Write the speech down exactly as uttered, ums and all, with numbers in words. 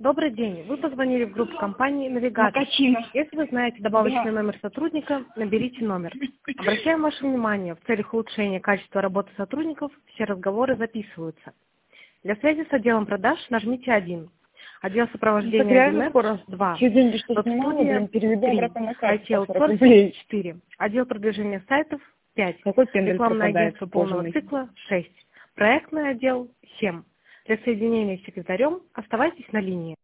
Добрый день. Вы позвонили в группу компании «Навигатор». Макачина. Если вы знаете добавочный Да. номер сотрудника, наберите номер. Обращаем ваше внимание, в целях улучшения качества работы сотрудников все разговоры записываются. Для связи с отделом продаж нажмите один. Отдел Так сопровождения реально один скоро. два. Все деньги, что снимала, Веб-студия блин, переведу три. обратно на ай карту ти по сорок аутсорсинг рублей. четыре. Отдел продвижения сайтов пять. Какой пендель Рекламное пропадает агентство полного кожаный? цикла шесть. Проектный отдел семь. Для соединения с секретарем оставайтесь на линии.